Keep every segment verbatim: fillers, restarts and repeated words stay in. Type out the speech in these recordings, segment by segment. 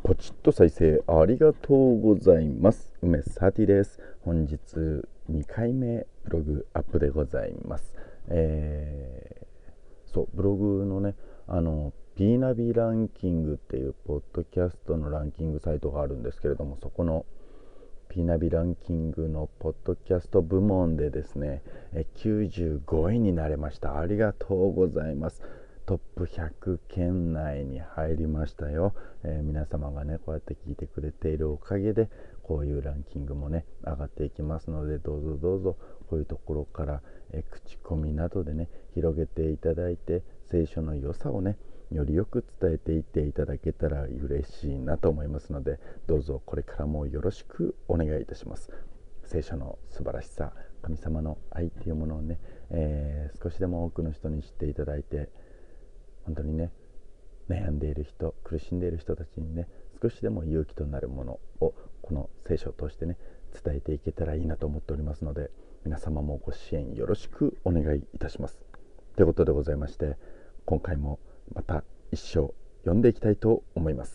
ポチッと再生ありがとうございます。梅サティです。本日にかいめブログアップでございます。えー、そうブログのねあの P ナビランキングっていうポッドキャストのランキングサイトがあるんですけれども、そこの P ナビランキングのポッドキャスト部門でですねきゅうじゅうごいになれました。ありがとうございます。トップひゃく圏内に入りましたよ。えー、皆様がねこうやって聞いてくれているおかげでこういうランキングもね上がっていきますので、どうぞどうぞこういうところから、えー、口コミなどでね広げていただいて、聖書の良さをねよりよく伝えていっていただけたら嬉しいなと思いますので、どうぞこれからもよろしくお願いいたします。聖書の素晴らしさ、神様の愛っていうものをね、えー、少しでも多くの人に知っていただいて、本当にね悩んでいる人、苦しんでいる人たちにね少しでも勇気となるものをこの聖書を通してね伝えていけたらいいなと思っておりますので、皆様もご支援よろしくお願いいたします。ということでございまして、今回もまた一章読んでいきたいと思います。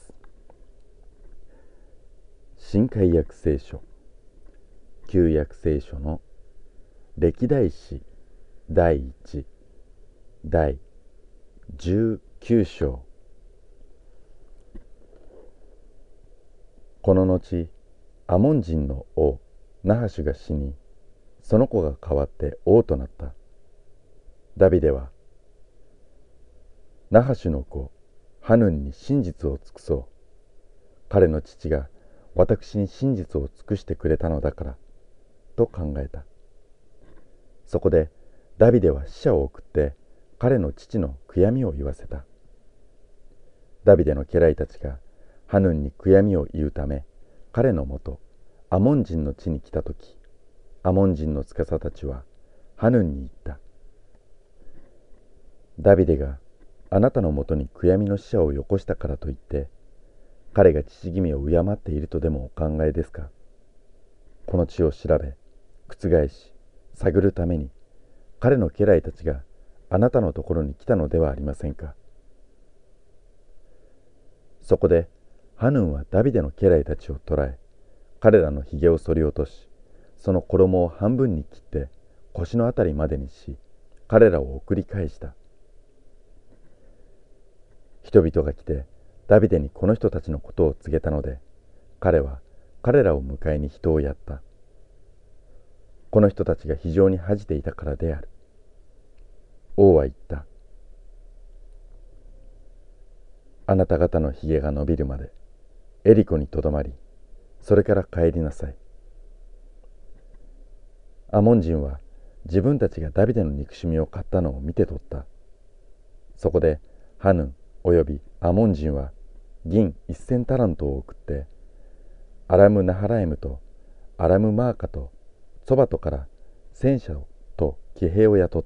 新海訳聖書、旧約聖書の歴代史だいいちだいじゅうきゅう章。この後、アモン人の王ナハシュが死に、その子が代わって王となった。ダビデはナハシュの子ハヌンに真実を尽くそう。彼の父が私に真実を尽くしてくれたのだからと考えた。そこでダビデは使者を送って彼の父の悔やみを言わせた。ダビデの家来たちがハヌンに悔やみを言うため、彼のもとアモン人の地に来たとき、アモン人の司たちはハヌンに言った。ダビデがあなたのもとに悔やみの使者をよこしたからといって、彼が父君を敬っているとでもお考えですか。この地を調べ、覆し、探るために、彼の家来たちがあなたのところに来たのではありませんか。そこでハヌンはダビデの家来たちを捕らえ、彼らのひげを剃り落とし、その衣を半分に切って腰のあたりまでにし、彼らを送り返した。人々が来てダビデにこの人たちのことを告げたので、彼は彼らを迎えに人をやった。この人たちが非常に恥じていたからである。王は言った。あなた方のひげが伸びるまでエリコにとどまり、それから帰りなさい。アモン人は自分たちがダビデの憎しみを買ったのを見て取った。そこでハヌンおよびアモン人は銀一千タラントを送って、アラムナハラエムとアラムマーカとソバトから戦車と騎兵を雇った。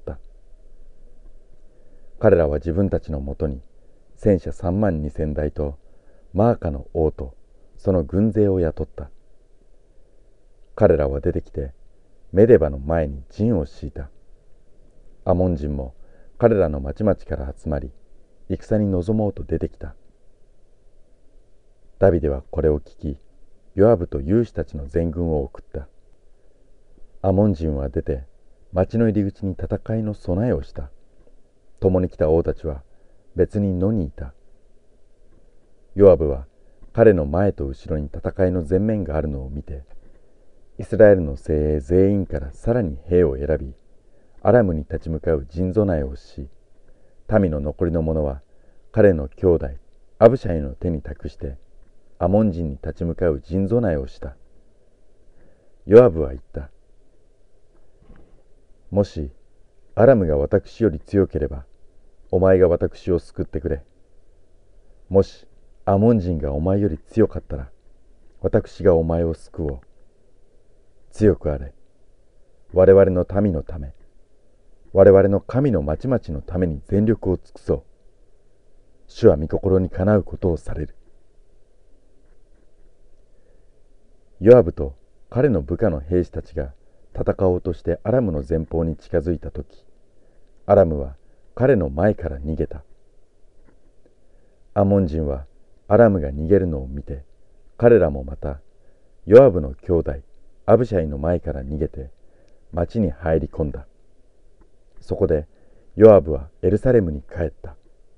彼らは自分たちのもとに戦車三万二千台とマーカの王とその軍勢を雇った。彼らは出てきてメデバの前に陣を敷いた。アモン人も彼らの町々から集まり、戦に臨もうと出てきた。ダビデはこれを聞き、ヨアブと勇士たちの全軍を送った。アモン人は出て町の入り口に戦いの備えをした。共に来た王たちは別に野にいた。ヨアブは彼の前と後ろに戦いの前面があるのを見て、イスラエルの精鋭全員からさらに兵を選び、アラムに立ち向かう陣備えをし、民の残りの者は彼の兄弟アブシャイの手に託してアモン人に立ち向かう陣備えをした。ヨアブは言った。もしアラムが私より強ければ、お前が私を救ってくれ。もしアモン人がお前より強かったら、私がお前を救おう。強くあれ。我々の民のため、我々の神の町々のために全力を尽くそう。主は御心にかなうことをされる。ヨアブと彼の部下の兵士たちが戦おうとしてアラムの前方に近づいたとき、アラムは彼の前から逃げた。アモン人はアラムが逃げるのを見て、彼らもまたヨアブの兄弟アブシャイの前から逃げて町に入り込んだ。そこでヨアブはエルサレムに帰った。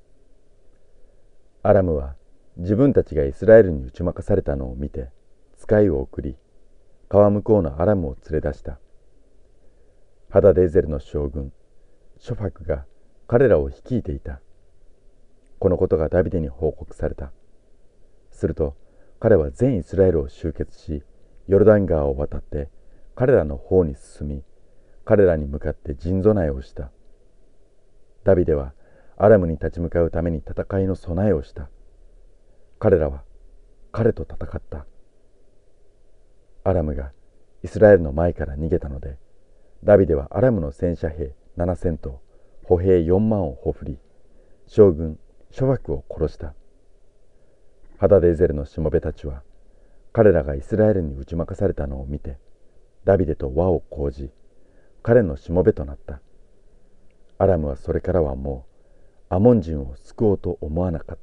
アラムは自分たちがイスラエルに打ち負かされたのを見て使いを送り、川向こうのアラムを連れ出した。ハダデーゼルの将軍ショファクが彼らを率いていた。このことがダビデに報告された。すると彼は全イスラエルを集結し、ヨルダン川を渡って彼らの方に進み、彼らに向かって陣備えをした。ダビデはアラムに立ち向かうために戦いの備えをした。彼らは彼と戦った。アラムがイスラエルの前から逃げたので、ダビデはアラムの戦車兵ななせんと歩兵よんまんをほふり、将軍ショファクを殺した。ハダデーゼルのしもべたちは彼らがイスラエルに打ち負かされたのを見て、ダビデと和を講じ、彼のしもべとなった。アラムはそれからはもうアモン人を救おうと思わなかった。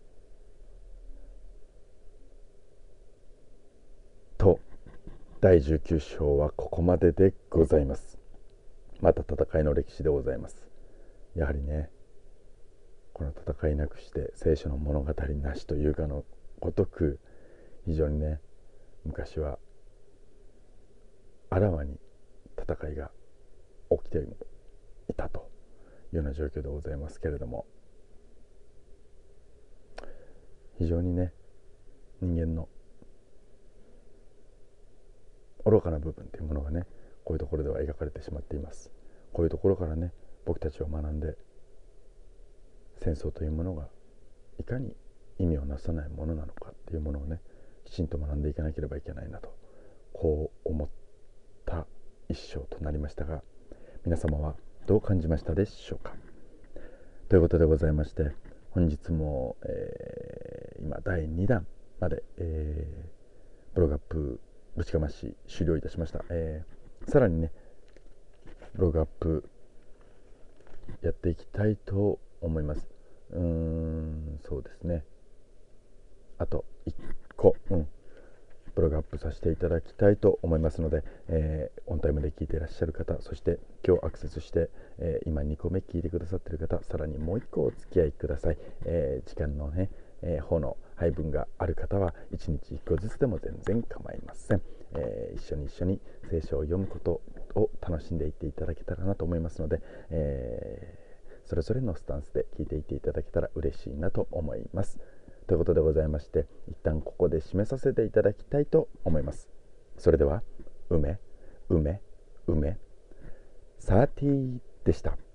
と、だいじゅうきゅう章はここまででございます。また戦いの歴史でございます。やはりね、この戦いなくして聖書の物語なしというかのごとく、非常にね、昔はあらわに戦いが起きていたというような状況でございますけれども、非常にね、人間の愚かな部分というものがね、こういうところでは描かれてしまっています。こういうところからね、僕たちは学んで、戦争というものがいかに意味をなさないものなのかっていうものをね、きちんと学んでいかなければいけないなと、こう思った一章となりましたが、皆様はどう感じましたでしょうか。ということでございまして、本日も、えー、今だいにだんまで、えー、ブログアップぶちかまし終了いたしました。えー、さらにね、ブログアップやっていきたいと思います。うーん、そうですね。あといっこ、うん、ブログアップさせていただきたいと思いますので、えー、オンタイムで聞いていらっしゃる方、そして今日アクセスして、えー、今にこめ聞いてくださっている方、さらにもういっこお付き合いください。えー、時間のね、えー、方の配分がある方はいちにちいっこずつでも全然構いません。えー、一緒に一緒に聖書を読むことを楽しんでいっていただけたらなと思いますので、えー、それぞれのスタンスで聞いていっていただけたら嬉しいなと思います。ということでございまして、一旦ここで締めさせていただきたいと思います。それでは、梅、梅、梅、サーティーでした。